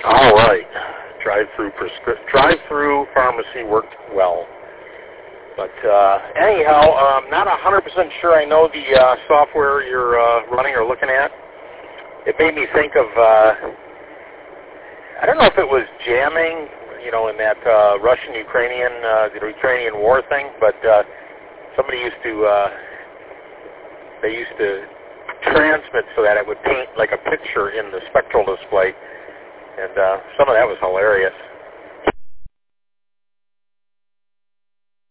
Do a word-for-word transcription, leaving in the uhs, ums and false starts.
All right. Drive-through prescri- drive-through pharmacy worked well. But uh, anyhow, I'm not one hundred percent sure I know the uh, software you're uh, running or looking at. It made me think of, uh, I don't know if it was jamming, you know, in that uh, Russian-Ukrainian, uh, the Ukrainian war thing, but uh, somebody used to, uh, they used to transmit so that it would paint like a picture in the spectral display, and uh, some of that was hilarious.